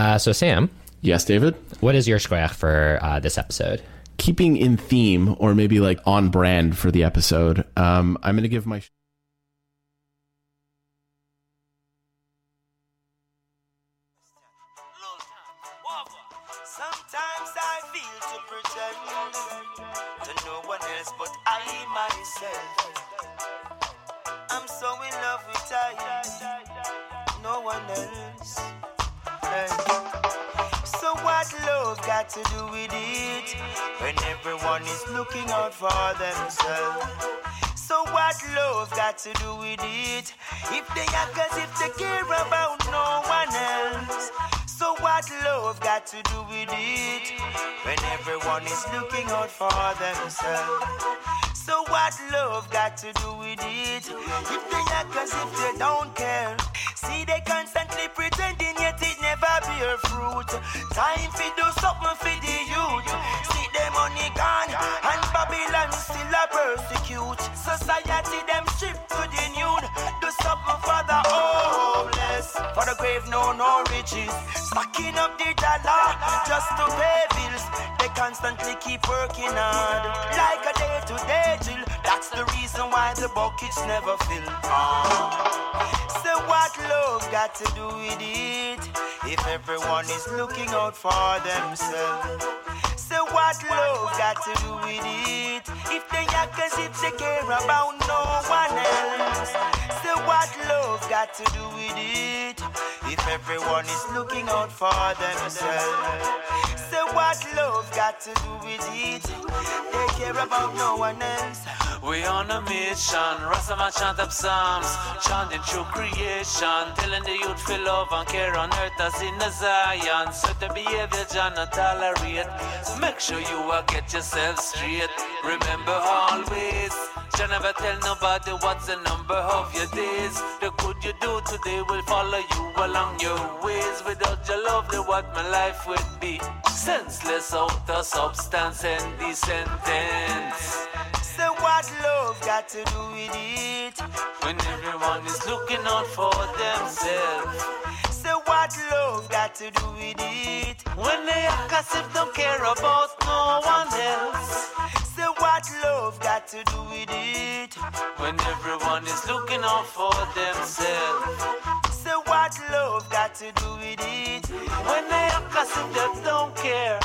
So Sam. Yes, David? What is your square for this episode? Keeping in theme, or maybe like on brand for the episode, I'm going to give my... Sometimes I feel to pretend to no one else but I myself. I'm so in love with I, no one else. Hey. So what love got to do with it when everyone is looking out for themselves? So what love got to do with it if they act as if they care about no one else? So what love got to do with it when everyone is looking out for themselves? So what love got to do with it if they act as if they don't care? See, they constantly pretending yet it never bear fruit. Time for do something for the youth. See, their money gone and Babylon still a persecute. Society them strip to the nude. Do something for the homeless, for the grave no riches. Stacking up the dollar just to pay bills. They constantly keep working hard like a day-to-day drill. That's the reason why the buckets never fill. So what love got to do with it if everyone is looking out for themselves? So what love got to do with it if they act as if they care about no one else? So what love got to do with it if everyone is looking out for themselves? So what love got to do with it? They care about no one else. We on a mission, Rastaman chant up psalms, chanting through creation, telling the youth feel love and care on earth as in the Zion. Certain behavior Jah not tolerate, so make sure you get yourself straight. Remember always, Jah never tell nobody what's the number of your days. The good you do today will follow you along your ways. Without your love, then what my life would be senseless, out of substance and decent ends. So what love got to do with it when everyone is looking out for themselves? So what love got to do with it when they act as if don't care about no one else? So what love got to do with it when everyone is looking out for themselves? So what love got to do with it when they act as if they don't care?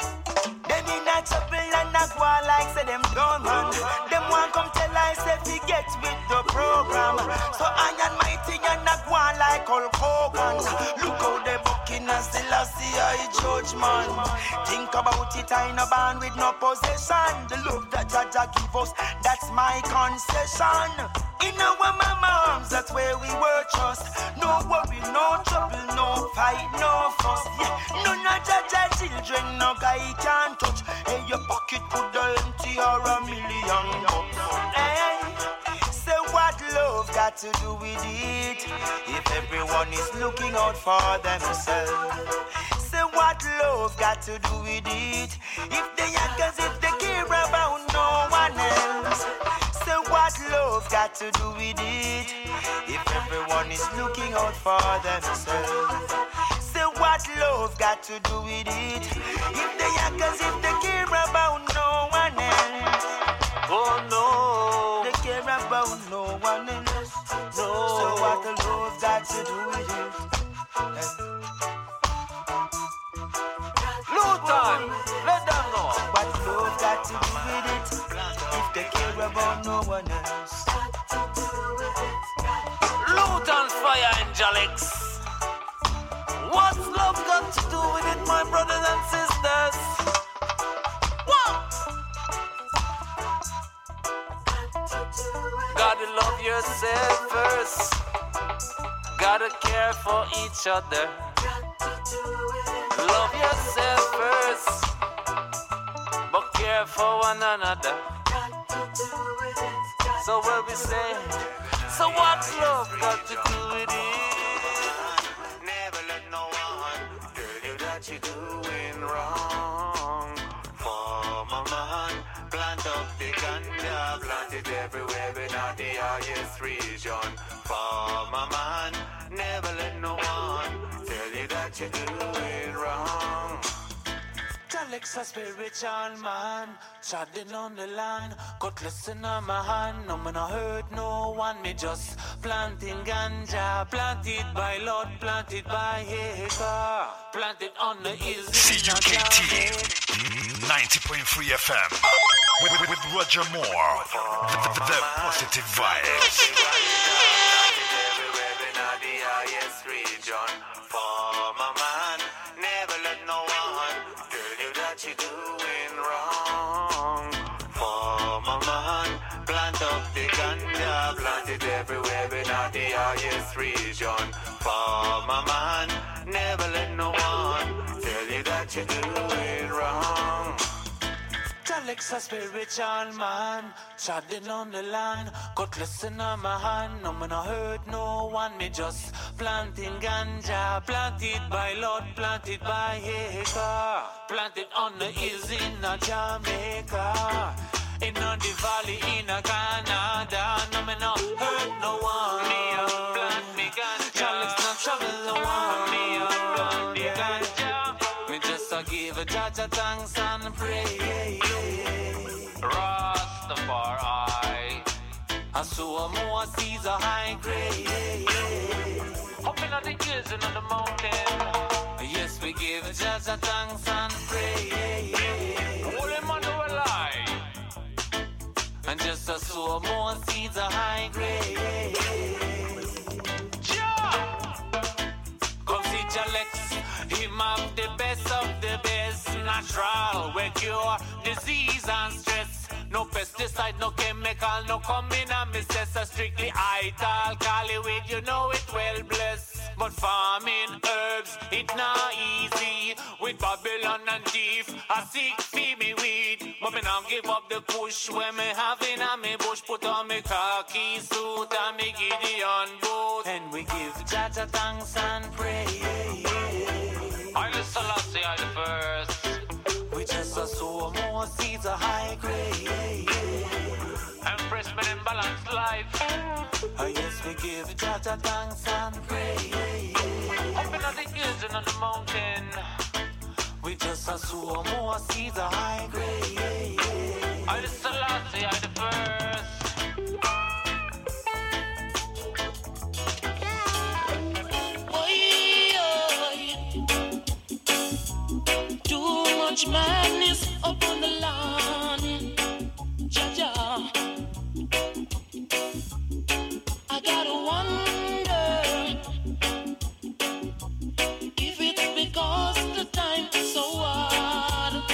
Them in a chapel and a go like say them done man. Them want come tell us if we get with the program. So I and mighty and a go like Hulk Hogan. Look how they bucking and still a see I judge man. Think about it, I no band with no possession. The love that Jah give us, that's my concession. In our mama arms, that's where we were trust. No worry, no trouble, no fight, no fuss. Yeah, none of Jah children, no guy can't touch. Hey, your pocket could empty or a million bucks. Hey, so what love got to do with it if everyone is looking out for themselves? So what love got to do with it if they act as if they care about no one else? So what love got to do with it if everyone is looking out for themselves? So what love got to do with it if they act as if they care about no one else? Oh no, they care about no one else. No. So what the love got to do with it? Luton, let them know what love got to do with it if they care about no one else. Luton Fire Angelics. What's love got to do with it, my brothers and sisters? What? Gotta love yourself first. Gotta care for each other. Love yourself first, but care for one another. So what we say? So what love got to do with it? Never let no one tell you that you're doing wrong. For my man, plant up the ganja, plant it everywhere, but not the highest region. For my man, never let no one tell you that that you're doing wrong. Alex a spiritual man, treading on the land, cutlass in my hand. No man, I hurt no one, me just planting ganja, planted by Lord, planted by Hagar, planted on the hills. CUKT 90.3 FM with Roger Moore, the positive vibes. Everywhere in the highest region. For my man, never let no one tell you that you're doing wrong. For my man, plant up the ganja, plant it everywhere in the highest region. For my man, never let no one tell you that you're doing wrong. Alex a spiritual man, treading on the land, cutlass in my hand. No man, I hurt no one, me just planting ganja, planted by Lord, planted by Hagar, planted on the hills in Jamaica, in the valley in Canada. No man, no hurt no one, me a plant me ganja. Alex not trouble the one, me a plant me ganja. Me just a give a Jaja thanks and pray. Rastafari, I saw more seas a high grade. Hopping on the hills and on the mountain. Yes, we give Jaja thanks and pray. Holy man who alive. And just a saw more seas a high grade. Come see Jalex, him have the best of the best. Natural, we cure disease and stress. No pesticide, no chemical, no coming and misses. Strictly alkali weed, you know it well blessed. But farming herbs, it not easy. With Babylon and thief, I seek for me weed. But me not give up the push when me having a me bush. Put on me khaki suit and me Gideon boot. And we give Jaja thanks and pray. I listen last year the first. We just a sow more seeds a high grade. Empress me in balanced life. Yes, we give Jaja thanks and pray. Up in the hills and on the mountain. We just a sow more seeds a high grade. I listen last year the first. Much madness up on the lawn, Jaja. I gotta wonder if it's because the time is so hard.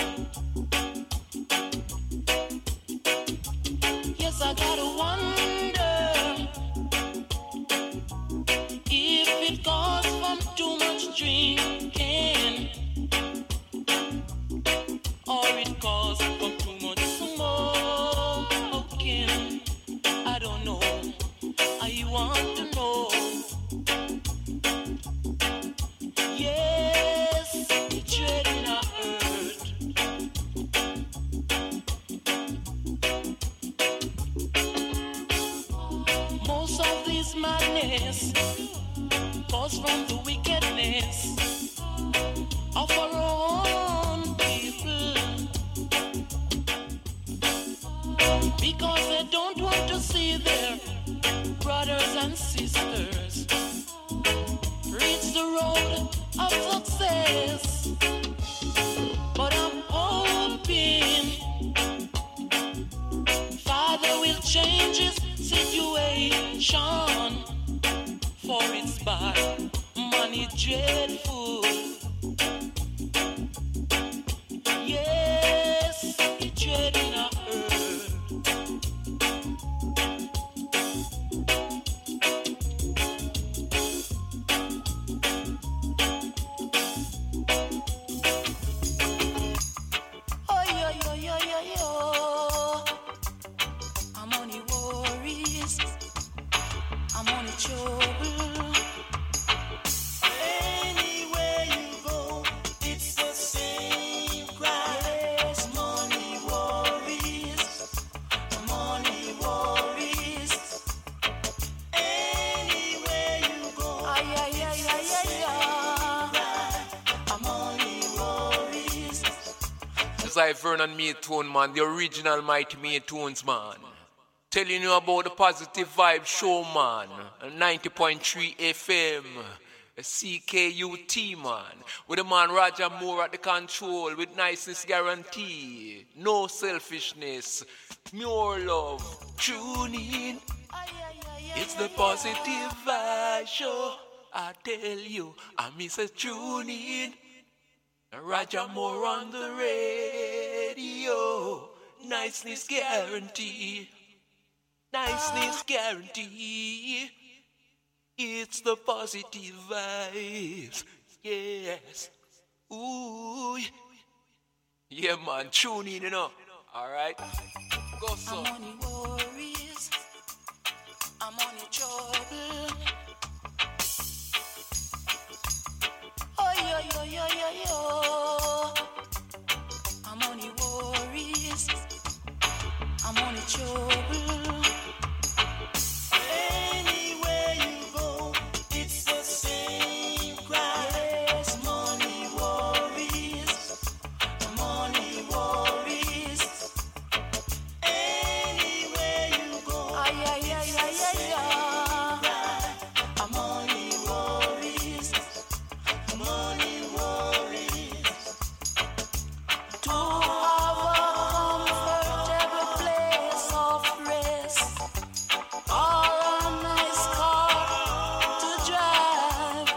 Yes, I gotta wonder if it caused from too much drinking. I, Vernon Maytone, man, the original Mighty Maytones, man. Telling you about the Positive Vibe Show, man. 90.3 FM. CKUT, man. With the man Roger Moore at the control. With niceness guarantee. No selfishness. More love. Tune in. It's the Positive Vibe Show. I tell you. I miss a tune in. Roger Moore on the radio. Niceness guarantee. Niceness guarantee. It's the Positive Vibes. Yes. Ooh. Yeah, man. Tune in, you know. Alright. Go, son. I'm on the worries. I'm on the trouble. Oh, yo, yo, yo, yo, yo. I'm on the worries. I'm on the trouble. Anywhere you go, it's the same cry. Yes, money worries. Money worries. Anywhere you go, ay, ay, ay, ay, ay, ay. I'm money worries. Money worries. To have a comfortable place of rest, or a nice car to drive.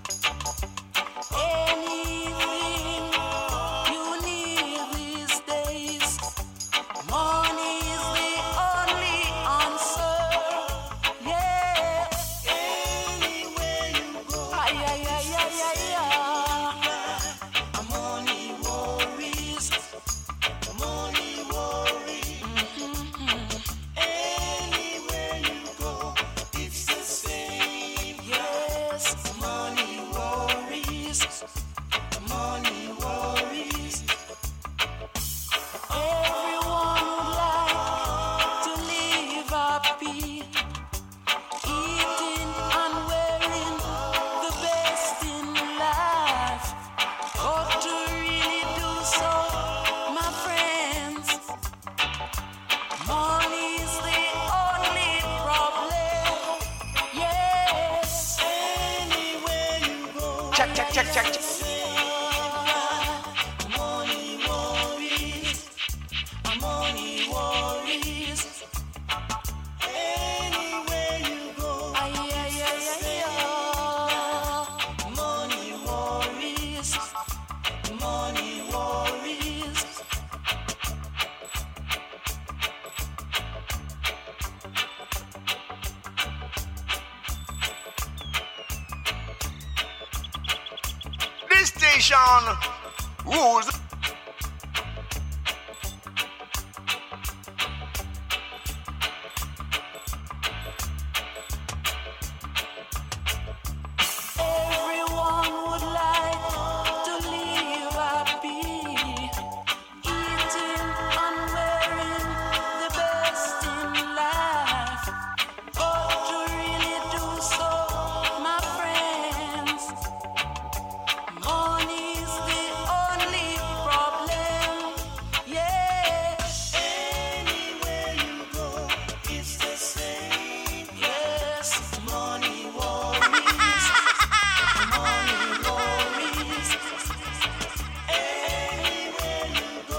Anything you need these days, money is the only answer. Yeah. Anywhere you go, ay, ay, ay, ay, ay, ay. Money worries. Money worries. Anywhere you go, it's the same. Yes, money worries. Money worries. Everyone would like to live happy, eating and wearing the best in life. But to really do so, my friends, money is the only problem. Yes, anywhere you go. Check. Money worries. Money worries. Anywhere you go. Ay, ay, ay, ay, ay. Money worries. Money worries. This station rules. Everyone would like to live happy, eating and wearing the best in life. But to really do so, my friends, money is the only problem. Yeah. Anywhere you go, it's the same. Yes, money worries. Money worries. Anywhere you go,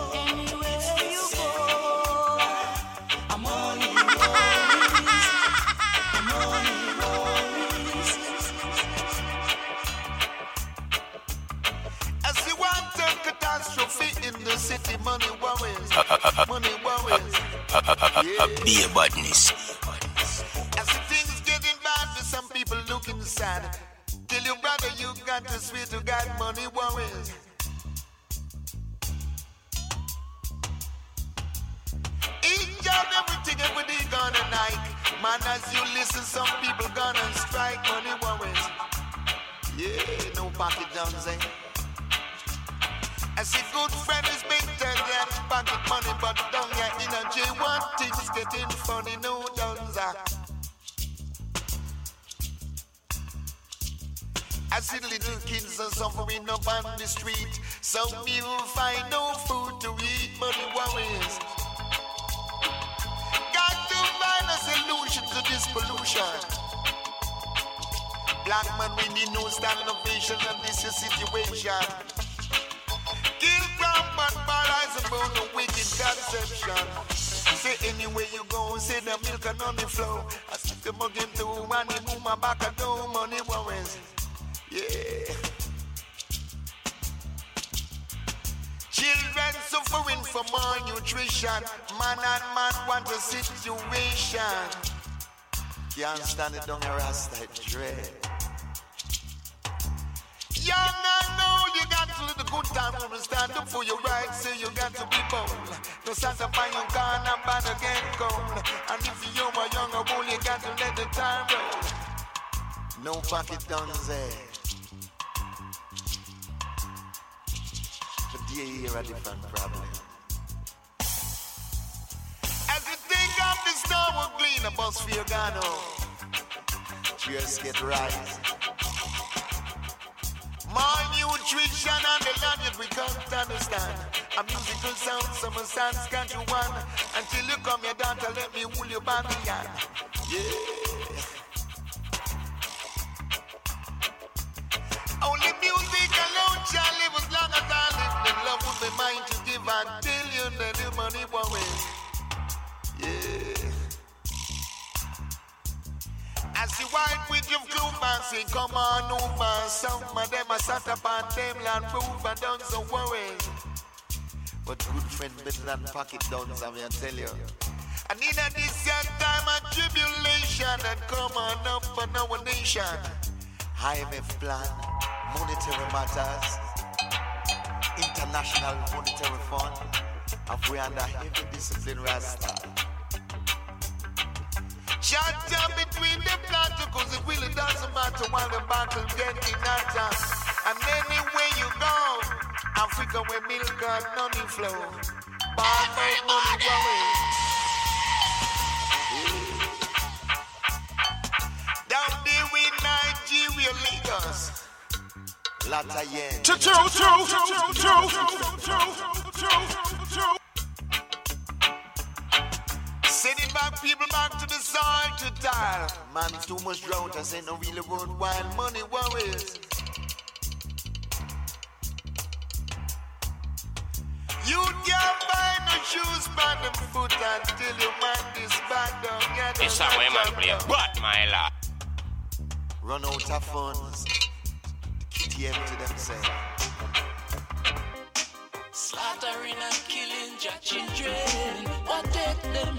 money worries. Money worries. As you want a catastrophe in the city, money worries. Money worries. Be a badness. As the things getting bad, for some people looking sad. Tell your brother you got to swear to God, money worries. Each and everything everybody gonna like. Man, as you listen, some people gonna strike, money worries. Yeah, no pocket guns, eh? As a good friend is better than pocket money, but don't get energy. One thing's getting funny, no guns. I see little kids are suffering up on the street. Some people find no food to eat, money worries. Got to find a solution to this pollution. Black man, we need no stand innovation, and this is situation. Kill, crop, and paralyze about the wicked conception. Say anywhere you go, say the milk and on the flow. I see the mug into and they move my back and no money worries. Yeah. Children suffering from malnutrition. Man and man want a situation. Can't stand it down your ass like dread. Young and old, you got to live the good time when we stand up for your rights, so you got to be bold. No satisfy your gun and bad again cold. And if you're a younger bull, you got to let the time roll. No pocket guns there. But here a different problem. As you think of the snow will glean, a bus for your gun home. Cheers get right. Malnutrition and the language we can't understand. A musical sound, some sounds can't you one. Until you come here down to let me hold you by the hand. Yeah. Only music alone shall live as long as I live. The love would be mine to give until you let the money worry. Yeah. I see white with your clover, say come on over. Some of them are sat up on them land proof and done so worry. But good friend better than pocket downs, I mean, I tell you. And in this young time of tribulation and come on up for our nation. IMF plan, monetary matters, international monetary fund, and we under heavy discipline rasta. Shut up between the plateau, cause it really doesn't matter while the battle getting hotter. And anywhere you go, Africa where milk and money flow. Bad make money going. Down there in Nigeria, Lagos. Latayen. Sending back people back to the soil to dial. Man, too much drought, I say no really worthwhile. Money worries. You can't buy no shoes by the foot until you mind this back down. This song way man play, but my lad. Run out of funds. KTM to themselves. Slaughtering and killing your children. What take them?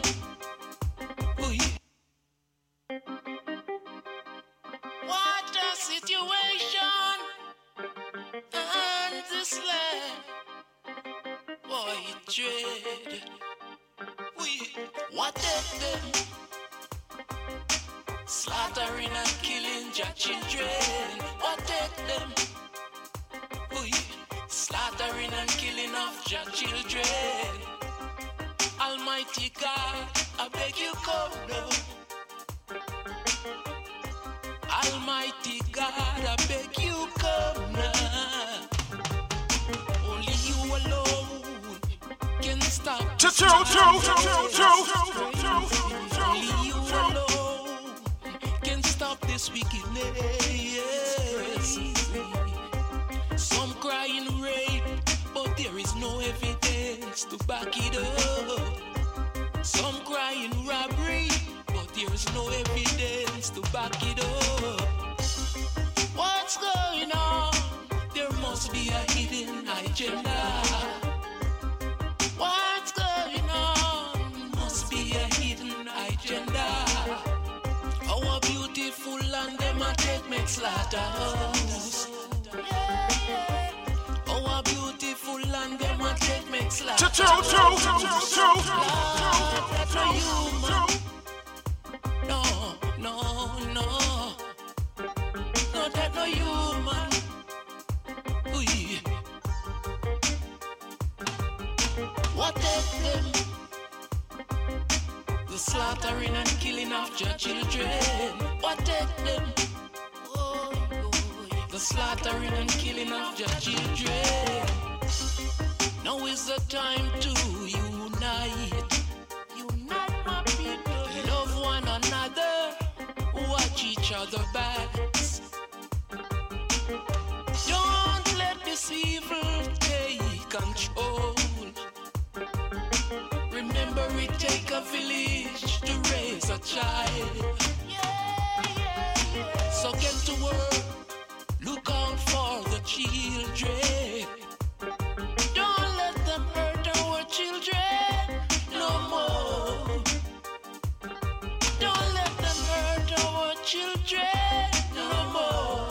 What a situation and this land. Boy, it dread. What take them? Slaughtering and killing your children. What take them? Slaughtering and killing of your children. Almighty God, I beg you come now. Almighty God, I beg you come now. Only you alone can stop. Only you alone can stop this wickedness. Some crying rape, but there is no evidence to back it up. Some crying robbery, but there is no evidence to back it up. What's going on? There must be a hidden agenda. What's going on? Must be a hidden agenda. Our beautiful land, them a take slaughterhouse. Our beautiful land, them a take slaughterhouse. That's no human. No. No, that no human. Ooh. What take them? The slaughtering and killing of your children. What take them? The slaughtering and killing of your children. Now is the time to unite. Unite my people. Love one another. Watch each other backs. Don't let this evil take control. Remember it take a village to raise a child. So get to work. Look out for the children. Don't let them hurt our children no more. Don't let them hurt our children no more.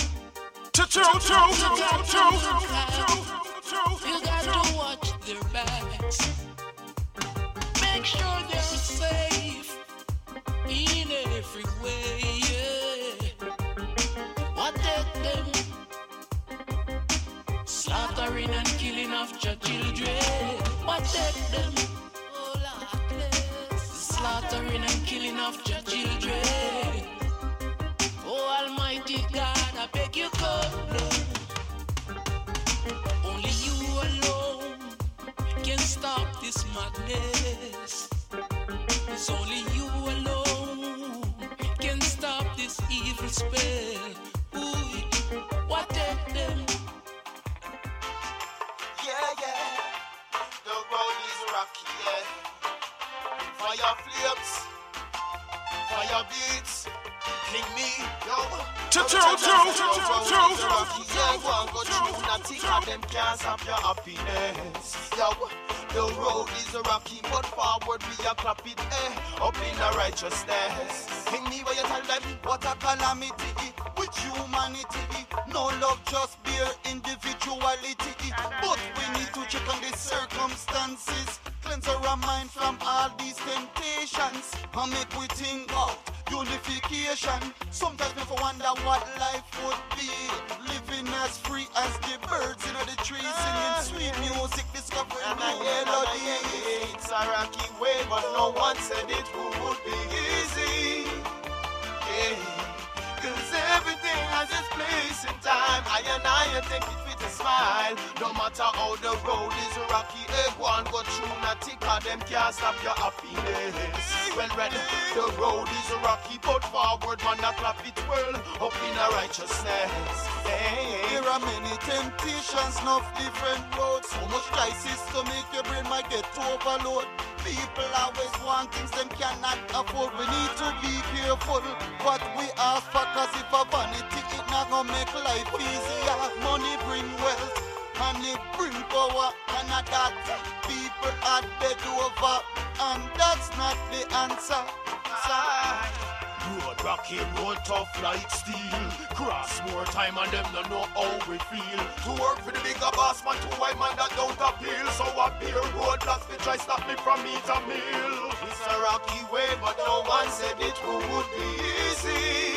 You got to watch their backs. Make sure they're safe in every way. Protect them. Slaughtering and killing of your children. Protect them. Slaughtering and killing of your children. Oh Almighty God, I beg you come. Only you alone can stop this madness. It's only you alone can stop this evil spell. What take them? Yeah. The road is rocky, yeah. Fire flips, fire beats, king me, yo. The road is rocky, yeah. Go and go through, not think of them can't stop your happiness, yo. The road is rocky, but forward we are clap it, up in the righteousness. King me, where you tell them what a calamity with humanity. No love, just bare individuality. But we need to check on the circumstances. Cleanse our mind from all these temptations and make we think about unification. Sometimes we wonder what life would be, living as free as the birds in the trees, singing sweet music, discovering new melody. It's a rocky way, but no one said it would be easy. Yeah. Cause everything has its place and time. I take it with a smile. No matter how the road is rocky, one go through, not tick of them can't stop your happiness. Well ready, the road is rocky, but forward man a clap it well, up in a righteousness. There are many temptations, enough different roads. So much crisis to make your brain might get to overload. People always want things them cannot afford. We need to be careful what we ask for, cause if a vanity it not gonna make life easier. Money bring wealth and it bring power, and at that people are dead over, and that's not the answer. Road rocky, road tough like steel. Cross more time and them don't know how we feel. To work for the bigger boss man, to white man that don't appeal. So I beer roadblocks to try stop me from eat a meal. It's a rocky way, but no one said it would be easy.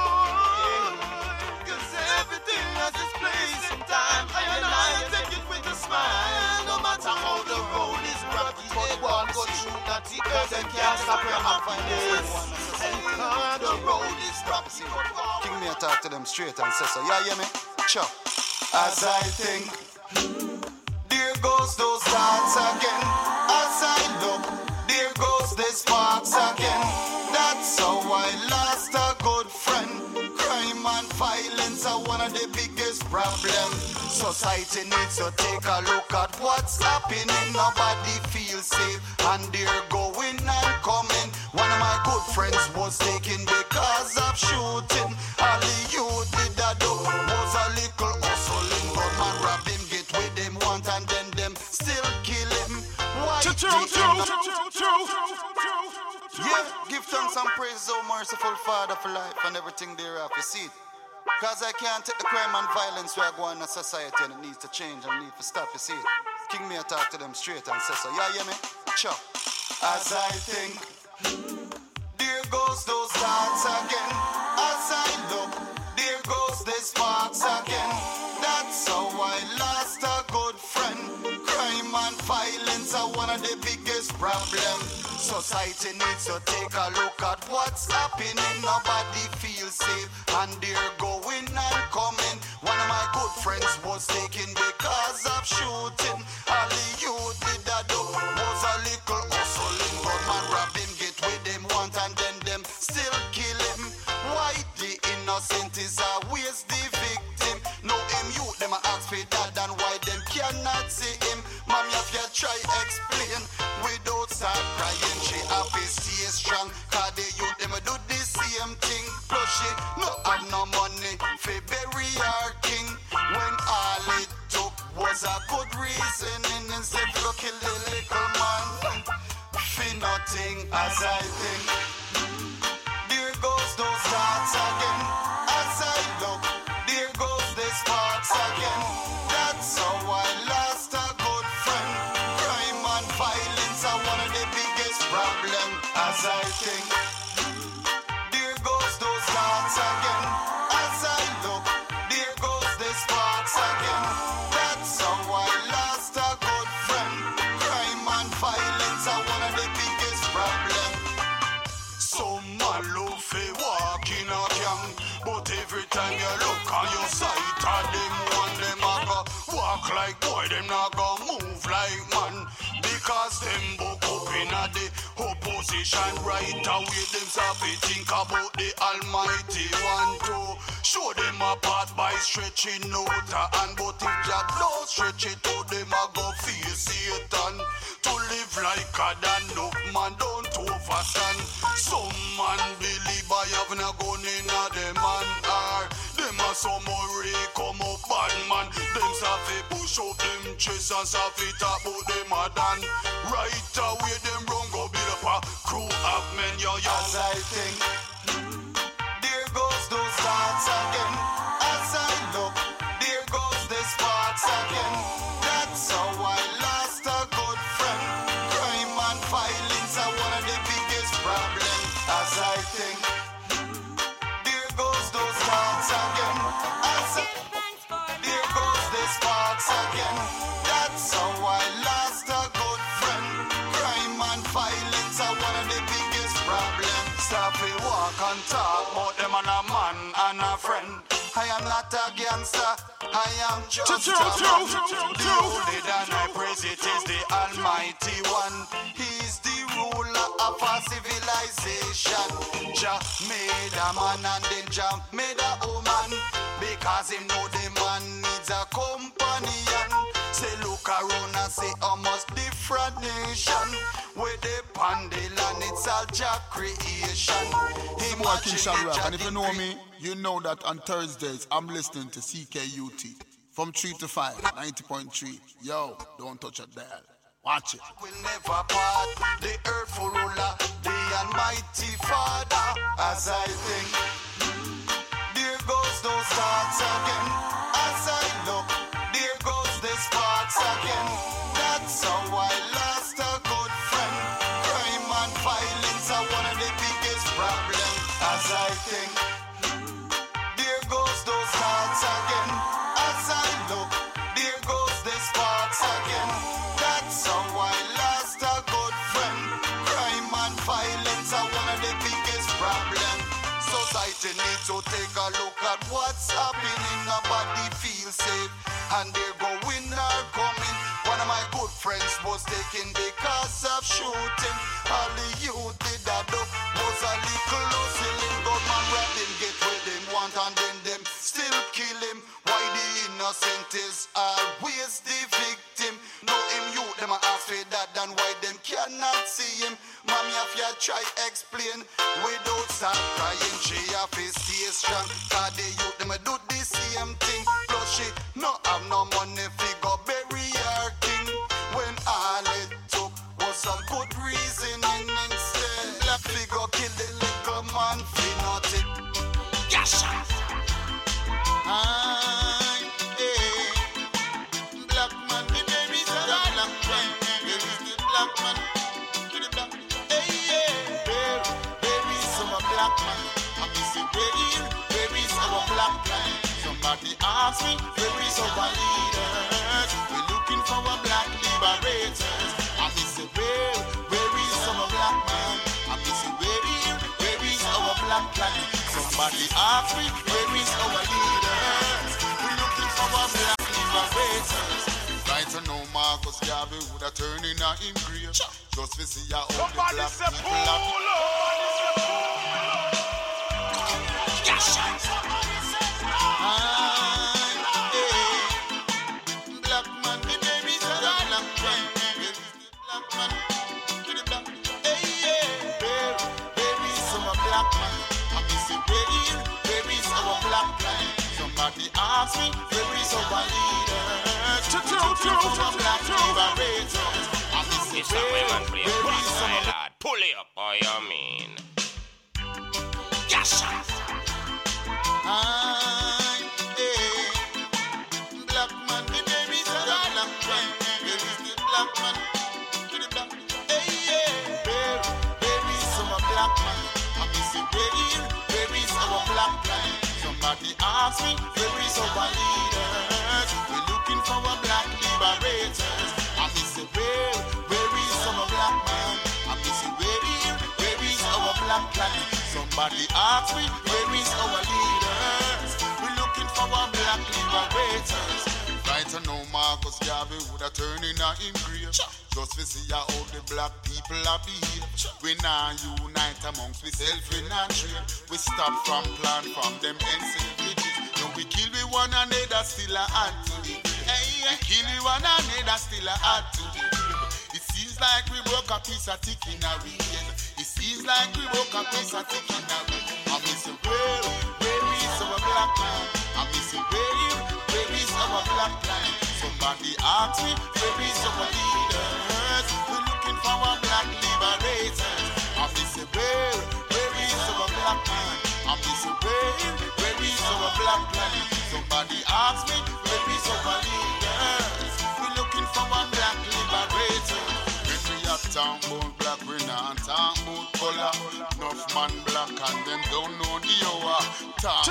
Cause everything has its place and time. I take it with a smile. No matter how the road is rocky, but one go through that because they can't stop your happiness. The road is rocky. King me talk to them straight and say so. Yeah, hear me? Chop. As I think, there goes those thoughts again. As I look, there goes the sparks again. That's how I lost a good friend. Crime and violence are one of the biggest problems. Society needs to take a look at what's happening. Nobody feels safe and they're going and coming. One of my good friends was taken because of shooting. All the youth did that do was a little hustling. But man rob him, get with them want, and then them still kill him. Why yeah, give thanks and praise, O merciful Father, for life and everything thereof. You see it? Because I can't take the crime and violence where I go in a society, and it needs to change and need to stop. You see it? King me, I talk to them straight and say so. Yeah, hear me? Chop. As I think, there goes those thoughts again. As I look, there goes the sparks again. That's how I lost a good friend. Crime and violence are one of the biggest problems. Society needs to take a look at what's happening. Nobody feels safe and they're going and coming. One of my good friends was taken because of shooting. All the youth did that do was a little hustling. Gunman rob him, get with them want and then them still kill him. Why the innocent is always the victim? No him youth, them a ask for that and why them cannot see him. Mommy, if you try explain without start crying, she have to stay strong. Cause the youth, them a do the same thing. Plus she no have no money for bury her king. When all it took was a good reason instead of kill the little man. For nothing as I think. There goes those thoughts again. As I look, there goes the sparks again. That's how I lost a good friend. Crime and violence are one of the biggest problems. As I think, there goes those thoughts again. As I look, there goes the sparks again. That's how I lost a good friend. Crime and violence are one of the biggest problems. Some man love fi walk in a gang, but every time you look on your sight of them one, them a go walk like boy, them not go move like man. Because them book up in a the opposition right away, them start to think about the Almighty one too. Show them a path by stretching out a hand, but if Jack don't stretch it out, them a go feel Satan. To live like a dan-up man don't overstand. Some man believe by having a gun in a them man are. Them a some more come up bad man. Them safi push up them chest and safi talk about them a dan. Right away them run go build up a crew of men yo. As I think, there goes those thoughts again. As I look, there goes the sparks again. That's how I lost a good friend. Crime and violence are one of the biggest problems. As I think, there goes those thoughts again. There goes the sparks again. That's how I lost a good friend. Crime and violence are one of the biggest problems. Stop we walk and talk about them and a man and a friend. I am not a gangster, I am just a man. The only that I praise it is the Almighty One. He's the ruler of our civilization. Jah made a man and then Jah made a woman. Because him know the man needs a companion. Say look around and see how much different nation. With the pandil and it's all Jah creation. Some more King Shamrock, and if you know me, you know that on Thursdays I'm listening to CKUT from 3 to 5, 90.3. Yo, don't touch a dial. Watch it. Will never part the earthful ruler, the Almighty Father. As I think, there goes those thoughts again. As I look, there goes the sparks again. That's how I lost a good friend. Crime and violence are one of the biggest problems. As I think, there goes those thoughts again. As I look, there goes the sparks again. That's how I lost a good friend. Crime and violence are one of the biggest problems. Society needs to take a look at what's happening. Nobody feels safe and they're going or coming. One of my good friends was taken because of shooting. All the youth did that was a little hustling. Gunman rob him, get where them want and then them still kill him. Why the innocent is always the victim? No him youth, them a ask for that and why them cannot see him. Mommy, if you try explain without start crying, she have to stay strong. Cause the youth, them a do the same thing. Plus she no have no money fi go bury her king. When all it took was a good reasoning instead. Left fi go kill the little man fi nothing. Yes, sir. Black man, the baby's a black man. Baby's the black man. To the black. Hey, yeah. Baby's our black man. I miss it, baby's our black man. Somebody ask me, baby's our leaders. We're looking for our black liberators. I miss it, baby's our black man. Somebody ask me, where is our leaders? We're looking for our black liberators. Right to know Marcus Garvey would have turned in a in grave. Just to see how all the black people black man, the name is a black man. Black man, to the black. Where is our black man? I miss it. Where is our black man? Somebody ask me, where is our leader? To black liberators. I miss it. Where is our lad? Pull it up, boy, you mean? Yes, black man, the name is a black man. Where is the black man? To the black. Where is our black man? I miss it. Where is our black man? Somebody ask me, where is our leaders? We're looking for our black liberators. I miss it. Where is our black man? I miss it. Where is our black man? Somebody ask me, where is our leaders? We're looking for our black liberators. Right to know Marcus Garvey would have turned in a in grave. Just to see how the black people are behave. We now unite amongst we self in and trade. We stop from plan from them enslaved. No, we kill we one another, still a add to it. We kill we one another, still a add to it. It seems like we broke a piece of tick in a real. It seems like we broke a piece of tick in a real. I miss it. Where is our black man? I miss it. Where is our black man? Somebody ask me, where is our leaders? We're looking for our black liberators. I miss it. Where is our black man? I miss it. Where is our black man? Somebody ask me, where is our leaders? We're looking for our black liberators. When we have town about black, we not talk about color. Enough man black and them don't know the hour. Talk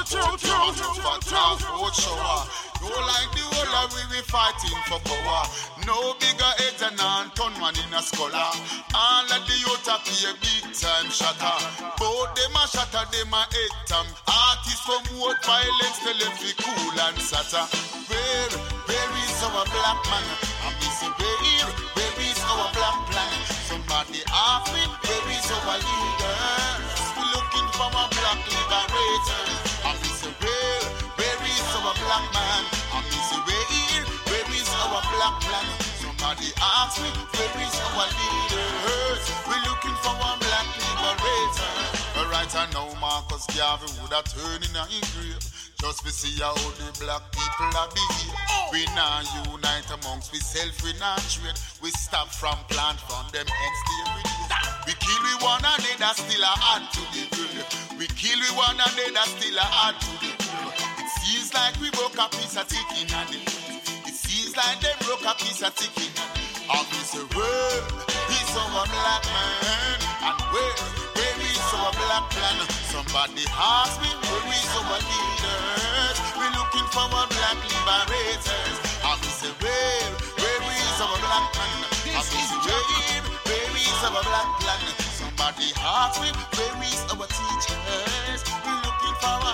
about shower. No like the whole of we fighting for power. No bigger head than a ton man in a scholar. All of the youth are play big time shatter. Both them a shatter, them a head time. Artists from what violence, tell them we cool and satter. Where is our black man? I miss it. Where is our black plan? Somebody ask me, where is our leaders? We're looking for our black liberators. I miss it. Where is our black man? I miss it. Where is our black plan? Somebody ask me, where is our leaders? We're looking for our black liberators. Right I know Marcus Garvey would have turned in a grave. Just to see how the black people are behave. We now unite amongst we self, we not trade. We stop from plant from them and stay with you. We kill we one another, still a add to the grave. We kill we one another, still a add to the grave. It seems like we broke a piece of tick in the It seems like they broke a piece of tick in the And we say, well, he's our black man. And where is our black plan? Somebody ask me, where is our leaders? We're looking for our black liberators. And we say, well, where is our black man? And we say, where is our black plan? Somebody ask me, where is our teachers? We're looking for our,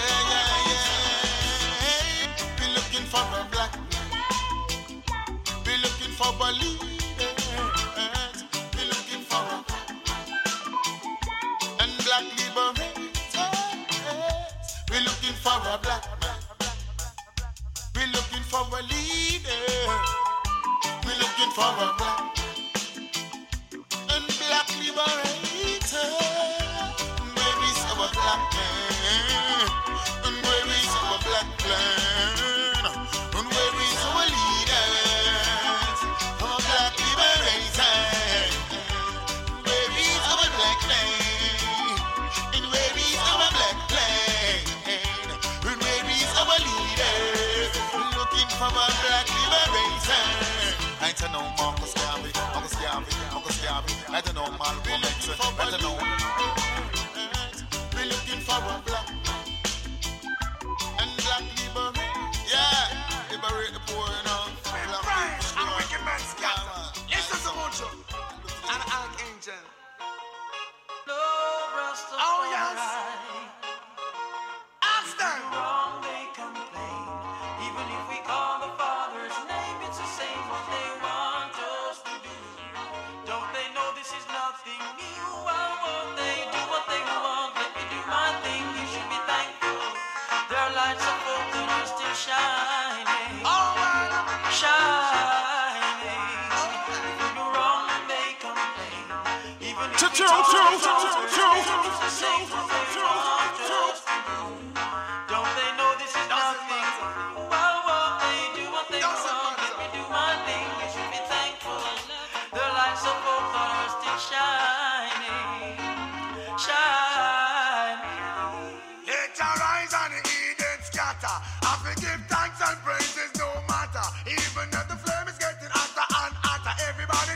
we're looking for our black man. We're looking for our leaders. We're looking for our and black liberators. We're looking for a black man. We're looking for a leader. We're looking for a black and black liberator. Where is our black man? And where is our black plan? And where is our leaders? Our black liberators. Where is our black man? And where is our black plan? And where is our leaders? Looking for our black liberators. I don't know Marcus Garvey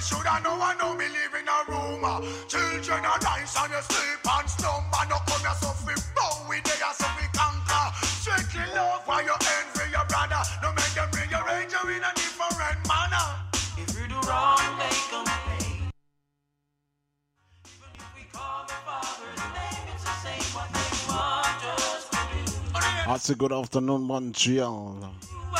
should I know I know me live in a room. Children are rise and you sleep and slumber. No come here so fi bow with they are so fi conquer. Strictly love while you envy your brother. No make them rearrange you in a different manner. If you do wrong, they complain. Even if we call the Father's name, it's the same what they want us to do. That's a good afternoon, Montreal.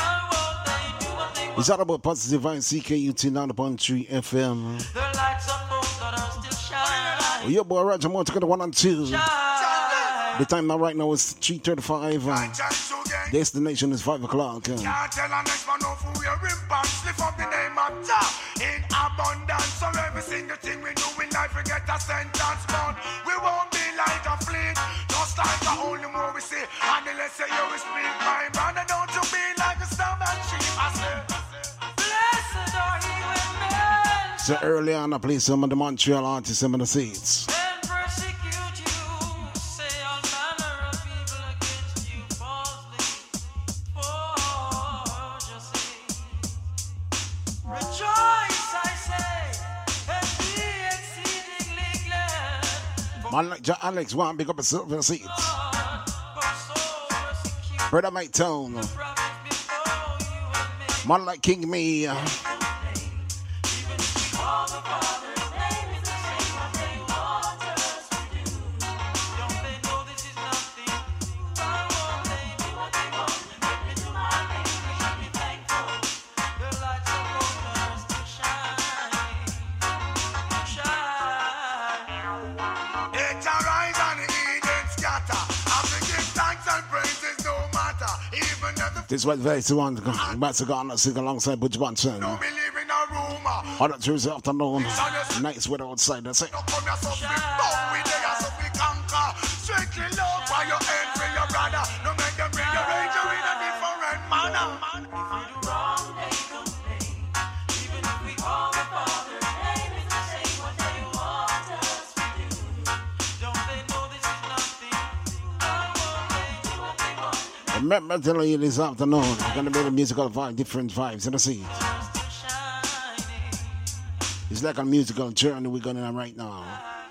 It's all about Positive Vibes, CKUT 90.3 FM. The lights of hope that are still shining. Your boy Roger Moore together 1 and 2. The time now right now is 3:35. Destination is 5 o'clock. Can't tell a next man of who we're in pants. Lift up the name of Jah in abundance. So every single thing we do in life we get a sentence. But we won't be like a fleet. Just like the only more we see. And the less you will speak, my brother, don't you be like a stubborn sheep. I say, blessed are he with men. So early on I play some of the Montreal artists in the seats. Man like John Alex want big up a silver seats. Brother Mike Town. Man like King Me. This was very one about to go on sing alongside Butch Bunsen. On a Tuesday afternoon, nice weather outside, that's it. Strictly love while you envy your brother. No make them rearrange you in a different manner. If we do wrong, they complain. Even if we call the Father's name, it's the same what they want us to do. Don't they know this is nothing? Why won't they do what they want? Remember telling you this afternoon, we're going to be the musical vibe, different vibes in the seat. It's like a musical journey we're going on right now.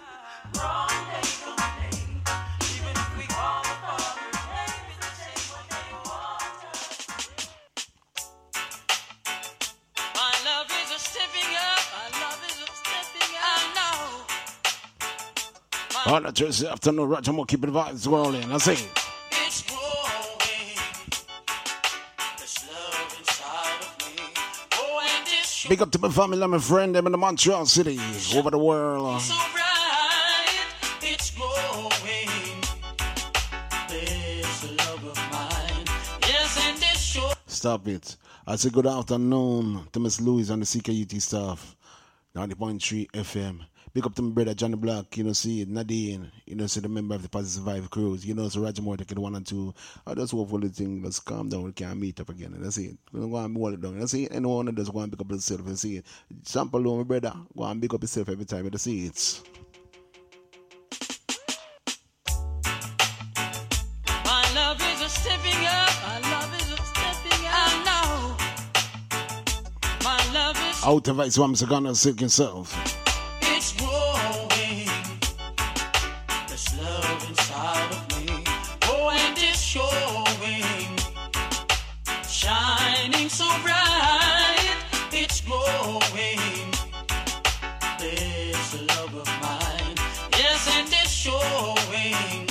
On a Thursday afternoon, Roger Moore keeping the vibes rolling. I say. It's growing. There's love inside of me. Oh, and this Big up to my family, my friend, them in the Montreal city, over the world. so bright. It's growing. There's a love of mine. Yes, and this show. Stop it. I say good afternoon to Miss Louise and the CKUT staff. 90.3 FM. Big up to my brother Johnny Black, you know, see Nadine, you know, see the member of the Positive Vibe Cruise, you know, so Roger Moore take it 1 and 2. I just hope for the thing, let's calm down, we can't meet up again, and that's it. We're going to go and hold it down, that's it. Anyone that does go and pick up himself, and see it. Sample my brother, go and pick up yourself every time, you see it. My love is a stepping up. My love is a stepping up. I know. My love is. Out of Vice One, Mr. Gunner, Silk himself. It's growing. There's love inside of me. Oh, and it's showing. Shining so bright. It's growing. There's a love of mine. Yes, and it's showing.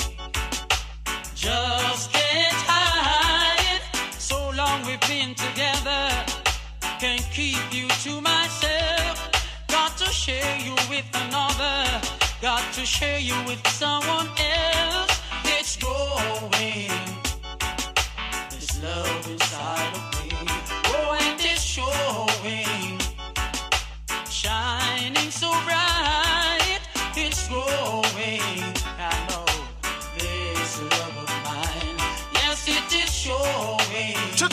Just get hide. So long we've been together. Can't keep you to myself. Got to share you with another. Got to share you with someone else. It's growing. There's love inside of me. Oh, and it's showing. Shining so bright. It's growing. I know there's a love of mine. Yes, it is showing. Just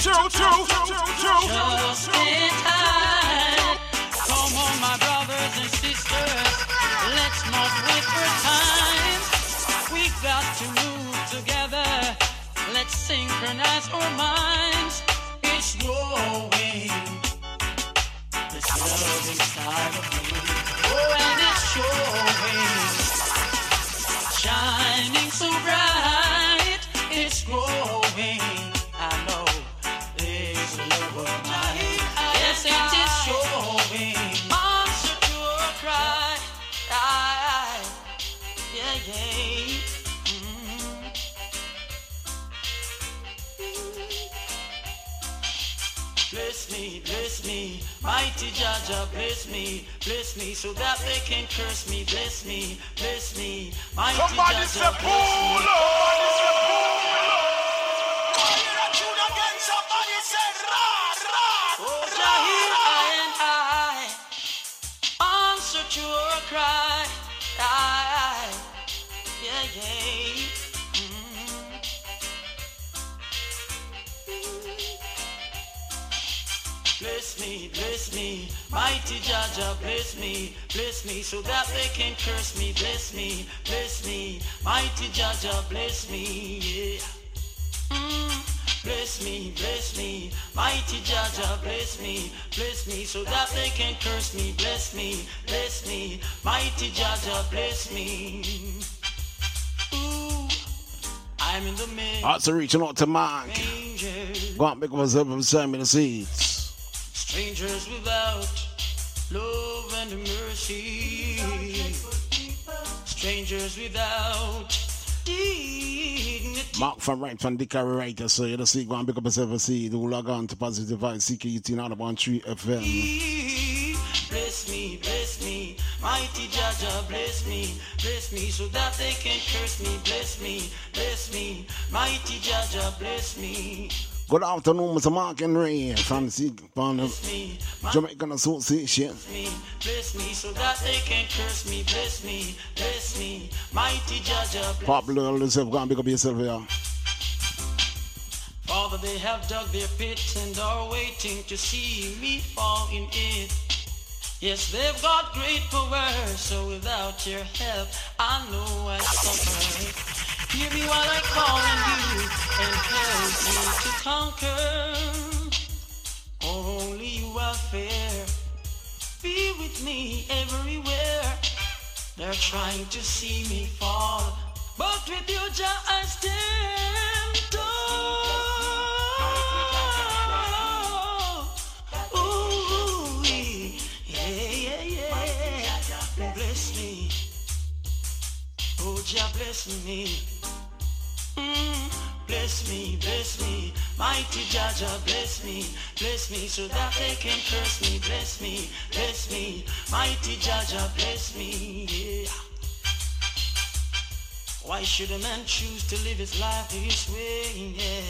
get high. Come on, my brothers and sisters. Let's not wait for time. We've got to move together. Let's synchronize our minds. It's growing. This love inside of me. Oh, and it's showing, shining so bright, it's growing. I know there's love of mine. Yes, it is showing. Answer to a cry. Yeah, yeah. Bless me, mighty Jaja, bless me, so that they can curse me. Bless me, mighty somebody Jaja, say pull up. Somebody say ra, ra. Oh, Jahir, I answer to her cry. Yeah. Bless me, mighty Jaja, bless me, so that they can curse me. Bless me, mighty Jaja, bless me, yeah. Bless me, mighty Jaja, bless me, so that they can curse me. Bless me, mighty Jaja, bless me. Ooh, I'm in the midst. That's reaching out to Mark. Go on, pick up yourself from Simon the Seeds. Strangers without love and mercy. Strangers without dignity. Mark from right from the carry writer, so you see, go and pick up yourself a seed. Who log on to Positive Vibes, CKUT 91.3 FM. Bless me, mighty Jaja, bless me, so that they can curse me. Bless me, mighty Jaja, bless me. Good afternoon, Mr. Mark and Ray from the Jamaican Association. Bless me, so that they can curse me. Bless me, mighty Jaja, bless Popular yourself, go and pick up yourself here. Father, they have dug their pit and are waiting to see me fall in it. Yes, they've got great power, so without your help, I know I suffer. Hear me while I call on you and help me to conquer. Only you are fair. Be with me everywhere. They're trying to see me fall, but with you, Jah, I stand tall. Ooh, yeah. Bless me. Oh, Jah, bless me. Bless me, mighty Jaja, bless me, so that they can curse me. Bless me, mighty Jaja, bless me, yeah. Why should a man choose to live his life this way, yeah?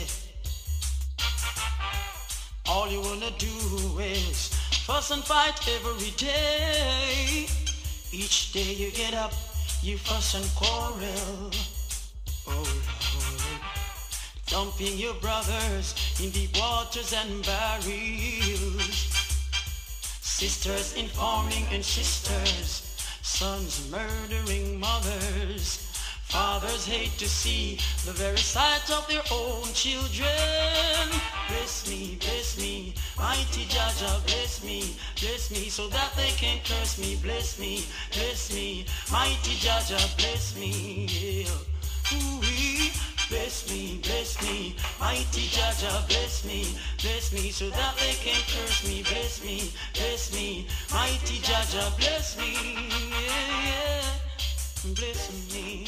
All you wanna do is fuss and fight every day. Each day you get up, you fuss and quarrel. Oh Lord, dumping your brothers in deep waters and barrels. Sisters informing and sisters, sons murdering mothers. Fathers hate to see the very sight of their own children. Bless me, mighty Jaja, bless me, so that they can curse me. Bless me, mighty Jaja, bless me, yeah. Ooh-wee. Bless me, mighty Jaja, bless me, so that they can curse me. Bless me, mighty Jaja, bless me, yeah. Bless me.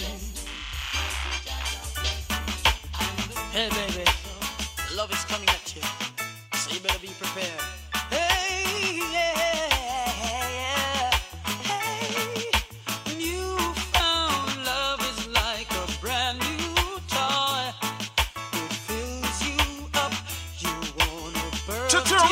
Hey baby, love is coming at you, so you better be prepared. Hey, yeah, hey. You found love is like a brand new toy. It fills you up, you wanna burst it joy.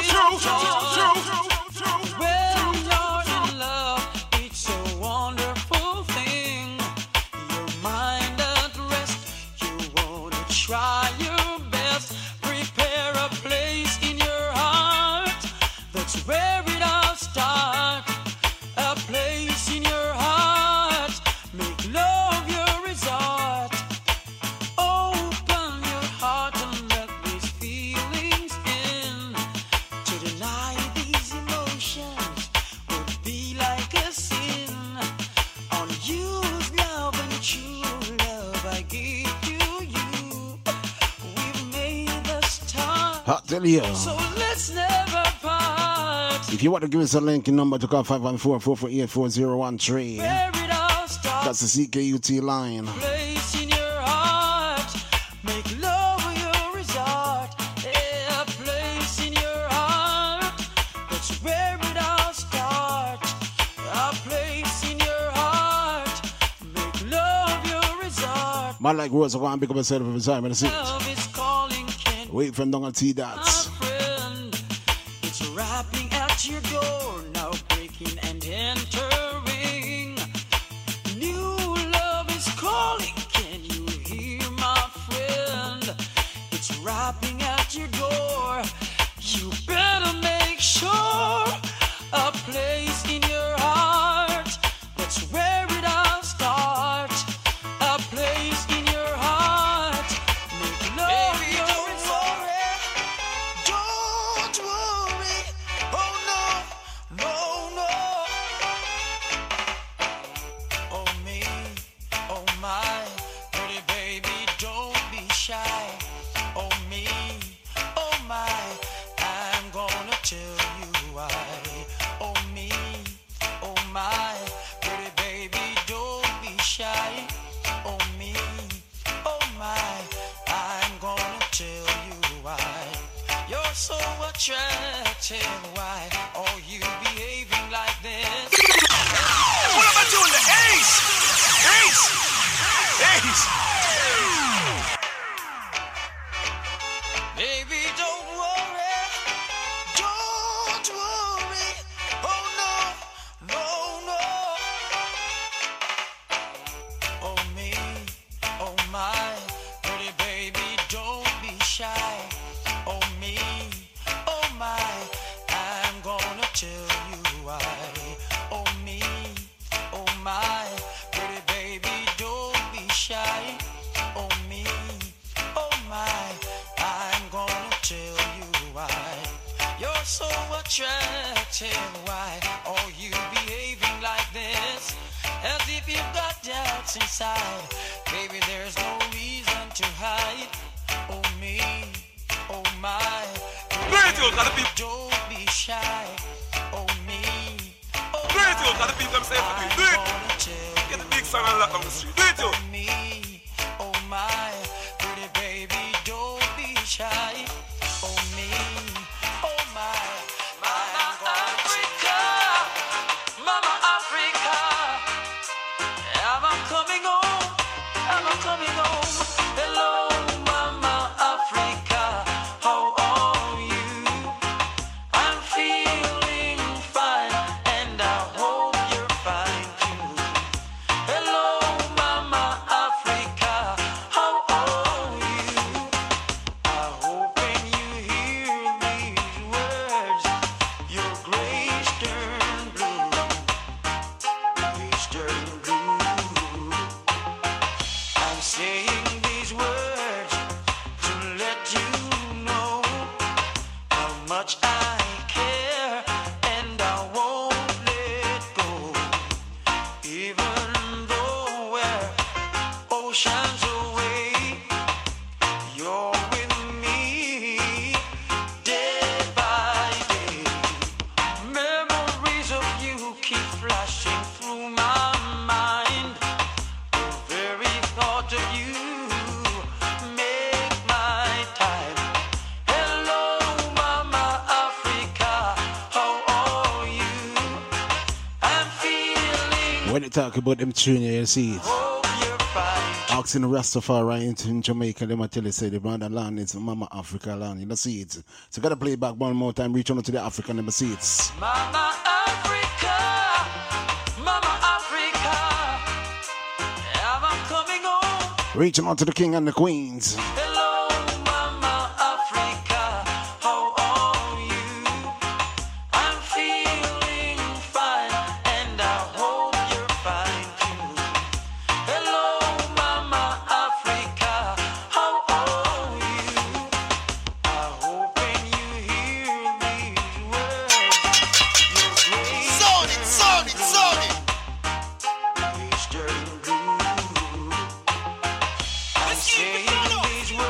When you're in love, it's a wonderful thing. Your mind at rest, you wanna try your best. Prepare a place in your heart, that's where it all starts. A place in your heart, make love your resort. Open your heart and let these feelings in. To deny these emotions I tell you. So let's never part. If you want to give us a link, your number to call 514-448-4013. Where it all starts. That's the CKUT line. Place in your heart. Make love your resort. A place in your heart. That's where it all starts. A place in your heart. Make love your resort. Man like Rose, I want to pick up yourself every time. I see it. Love is calling, can Wait from Donald T. Dots. friend. It's rapping at your door, now breaking and entering. New love is calling, can you hear, my friend? It's rapping at your door. You better make sure a place in your heart. That's where it all starts. A place in your heart. Make love your resort. Don't worry. Oh no, no, no. Oh me, oh my, pretty baby, don't be shy. Oh me, oh my, I'm gonna tell you why. Oh me, oh my, pretty baby, don't be shy. Oh me, oh my, I'm gonna tell you why. You're so attractive, why are you behaving like this? What am I doing? The Ace! Ace! Ace! Baby, don't worry. Don't worry. Oh no, no, no. Oh me, oh my, pretty baby, don't be shy. Oh me, oh my, I'm gonna tell you why. Oh me, oh my, pretty baby, don't be shy. Oh me, oh my, I'm gonna tell you why. You're so attractive, why are you behaving like this? As if you've got doubts inside. Baby, there's no reason to hide. Oh me, oh my, don't be shy. Oh me, oh Great, you gotta my, beat them safe for me. I'm Do it. gonna tell Get the you big song and lock on the street. Do it, you. oh me, oh my, pretty baby, don't be shy. Oh me, oh my, Mama Africa, Mama Africa, am I coming home? Am I coming home? Hello, Mama Africa, how are you? I'm feeling fine, and I hope you're fine too. Hello, Mama Africa, how are you? I hope when you hear these words, your grace turn blue, grace turn blue. I'm saying these words to let you know how much I care, and I won't let go. Even though we're oceans away, you're with me day by day. Memories of you keep flashing through my mind. The very thought of you make my time. Hello, Mama Africa, how are you? I'm feeling When you talk about them tune, you see it. hope you're fine. Asking the Rastafari in Jamaica, they might tell you, say the brother land is Mama Africa land. You don't see it. So gotta play it back one more time, reach on to the African, never see it. Mama Africa, Mama Africa, am I coming home? Reaching out to the king and the queens. Hello, Mama Africa, how are you? I'm feeling fine, and I hope you're fine too. Hello, Mama Africa, how are you? I hope when you hear these words, your grace Sound it, sound it, sound it. turn blue. I'm saying these words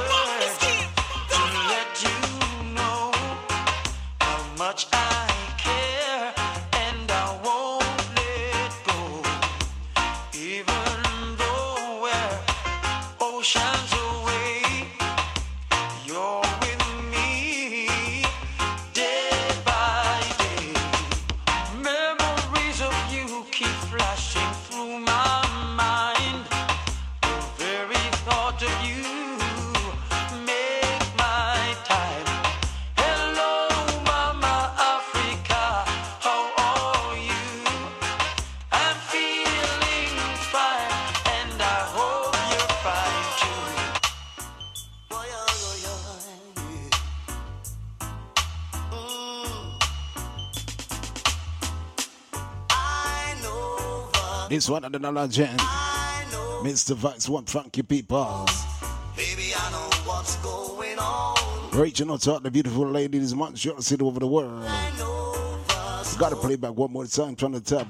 This one and another gent. Mr. Vice, one funky people. Baby, I know what's going on. Reaching out to all the beautiful ladies, Montreal City over the world. Gotta play back one more time from the top.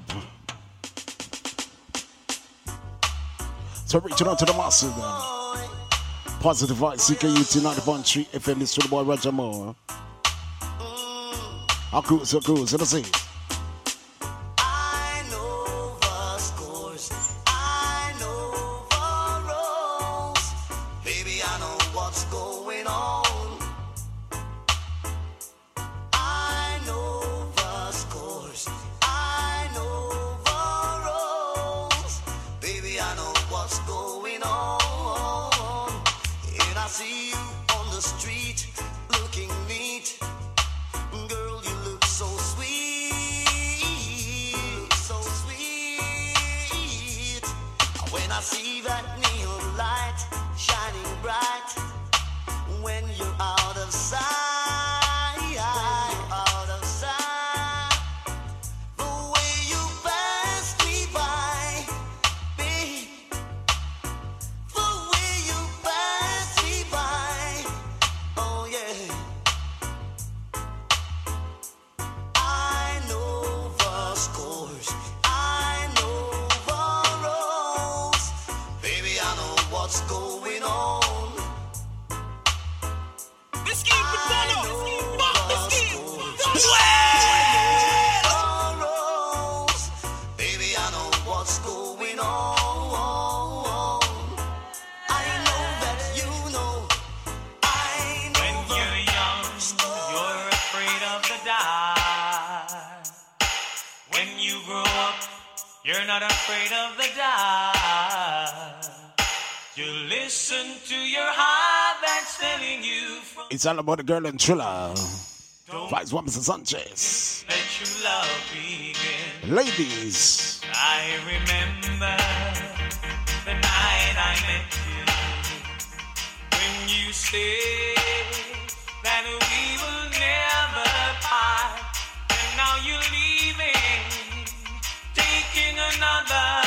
So reaching out to the masses then. Positive Vice, CKUT 90.3 FM, this to the boy Roger Moore. I'll cruise, let's see. It's all about the girl and Trilla. Vice one, Mr. Sanchez. Let your love begin. Ladies. I remember the night I met you. When you said that we will never part. And now you're leaving, taking another,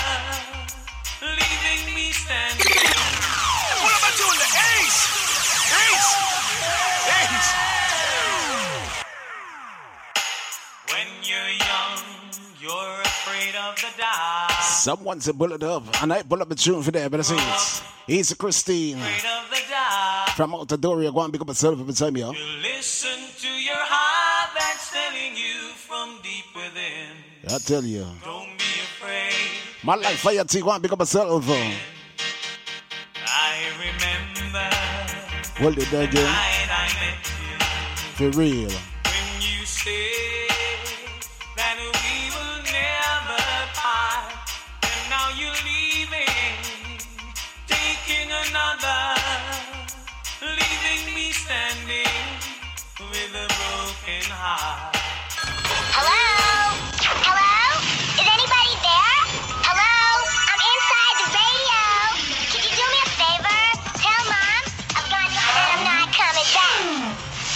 leaving me standing. What am I doing? The Ace! Ace! Ace! When you're young, you're afraid of the dark. Someone's a bullet up, and I pull up a tune for there, but I say it's Easy Christine. Afraid of the dark. From Altadoria, go and pick up yourself every time, yo. You listen to your heart that's telling you from deep within. I tell you. Don't be afraid. My life, fire T, go and pick up yourself. I remember. Hold it there again. I met you. For real. When you said that we will never part, and now you're leaving, taking another, leaving me standing with a broken heart. Hello? Hello? Is anybody there? Hello? I'm inside the radio. Can you do me a favor? Tell Mom I've gone to bed, I'm not coming back.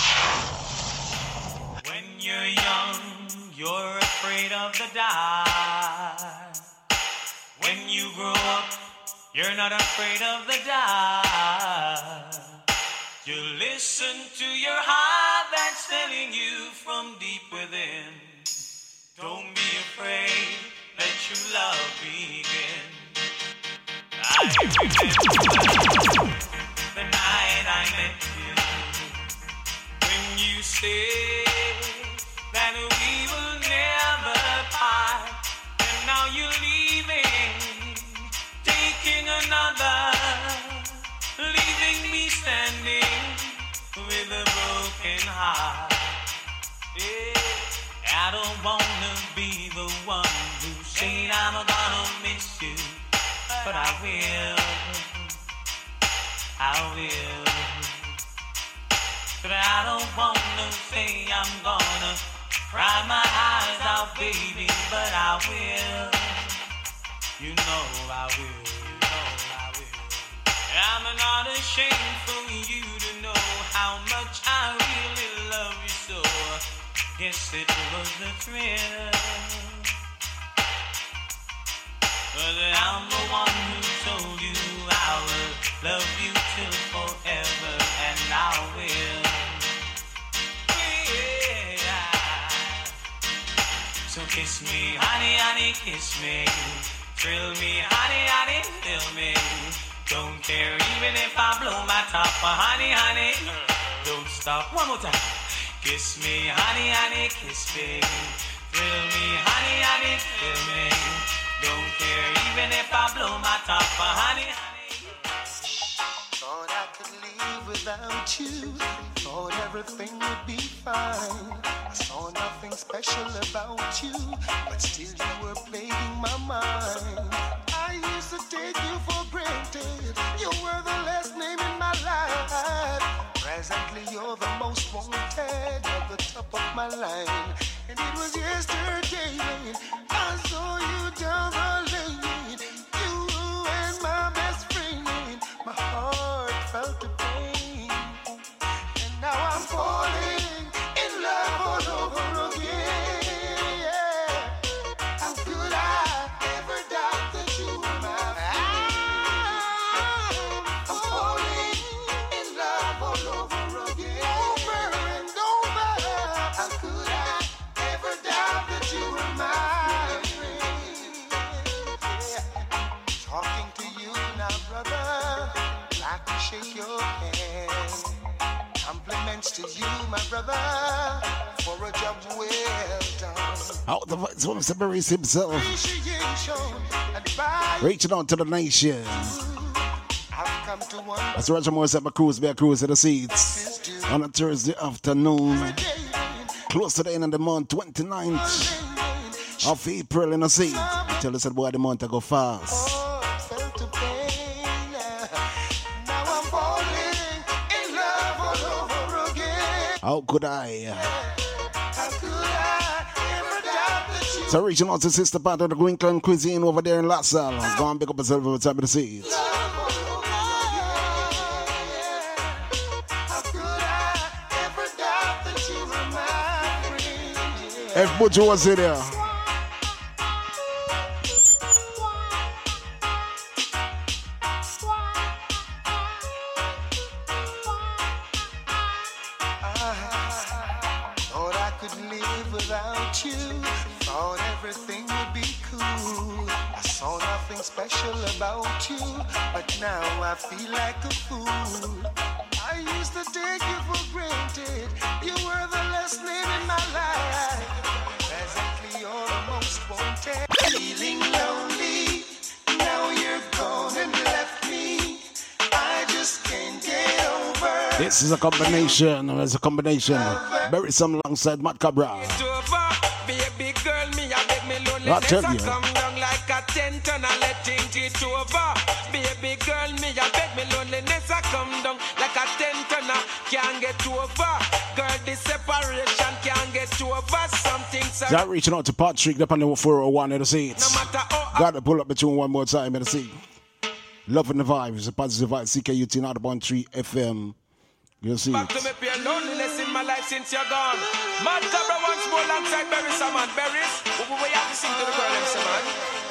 When you're young, you're afraid of the dark. When you grow up, you're not afraid of the dark. You listen to your heart that's telling you from deep within. Don't be afraid, let your love begin. I remember the night I met you. When you said that we will never part, and now you're leaving, taking another, leaving me standing with a broken heart. Yeah, I don't wanna be the one who said I'm gonna miss you, but I will. But I don't wanna say I'm gonna cry my eyes out, baby, but I will. You know I will. I'm not ashamed for you to know how much I really love you so. Yes, it was a thrill. that I'm the one who told you I will love you till forever, and I will. So kiss me, honey, honey, kiss me. Thrill me, honey, honey, thrill me. Don't care even if I blow my top, honey, honey. Don't stop. One more time. Kiss me, honey, honey, kiss me. Thrill me, honey, honey, thrill me. Don't care even if I blow my top, honey, honey. Thought I could live without you. Thought everything would be fine. I saw nothing special about you, but still you were plaguing my mind. I used to take you for granted. You were the last name in my life. Presently you're the most wanted at the top of my line. And it was yesterday I saw you down the lane. You and my best friend. My heart felt the pain. And now I'm falling in love all over again. Yeah. How could I ever doubt that you were my friend? I'm falling in love all over again. Over and over. How could I ever doubt that you were my friend? Yeah. Talking to you now, brother, like to shake your hand. Compliments to you, my brother, for a job well done. Out the voice from Severus himself. Appreciation and by Reaching out to the nation. I've come to one. That's Roger Morris at my cruise, be a cruise in the seats. On a Thursday afternoon. Close to the end of the month, 29th of April in the seat. Tell us that boy the month I go fast. Felt the pain. Now I'm falling in love all over again. How could I? How could I ever doubt that you So reaching out to sister part of the Green Clan cuisine over there in LaSalle. Go and pick up yourself over the top of the seats. F. Butcher was in there. Thought I could live without you. Thought everything would be cool. I saw nothing special about you, but now I feel like a fool. I used to take you for granted. You were the last name in my life. Presently you're the most wanted. Feeling lonely. Now you're gone and left me. I just can't get over. This is a combination. It's a combination. Bury some alongside Matt Cabra. Baby girl, me a beg me I loneliness tell a you. come down like a tent and I let it over. Baby girl, me a beg me loneliness a come down like a tent and I can't get over. Girl, this separation can't get over. Something's a That reaching out to Patrick up on the 401 in the seats. Got to pull up the tune one more time in the seat. Loving the vibes, the positive vibes, CKUT 9.3 FM. You'll see back it. to me pure loneliness in my life since you're gone. Mad Cabra once more alongside Berries, a man. Berries, we have to sing to the girl, them say, man.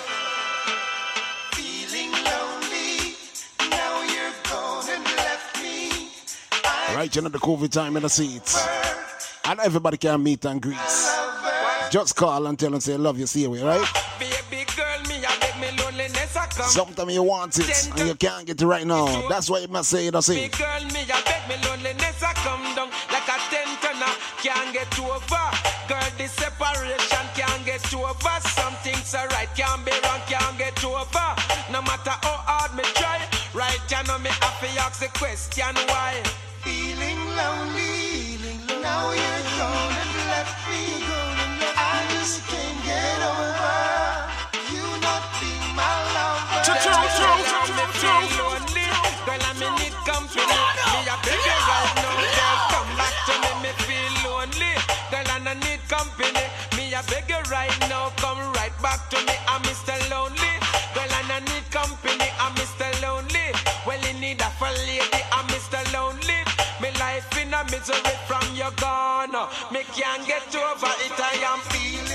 Feeling lonely. Now you're gone and left me. Right in at the COVID time in the seats. And everybody can meet and greet. Just call and tell them, say, love you, see you, right? Baby girl, me a beg me loneliness a come. Sometimes you want it and you can't get it right now. That's why you must say it or say Baby it. girl, me a beg me loneliness a come down like a tent and I can't get over. Girl, this separation can't get over. Some things are right, can't be wrong, can't get over. No matter how hard me try, right, you know me have to ask the question why. Feeling lonely. Now you're gone and left me. I just can't get over you not being my lover. Lonely. Girl, I'm in need company. Me a beg you right now, girl, come back to me. Me feel lonely. Girl, and I need company. Me a beg you right now, come right back to me. I'm Mr. Lonely. Girl, and I need company. I'm Mr. Lonely. Well, in need of a lady. I'm Mr. Lonely. Me life in a misery from your gone. Me can't get over it. I am feeling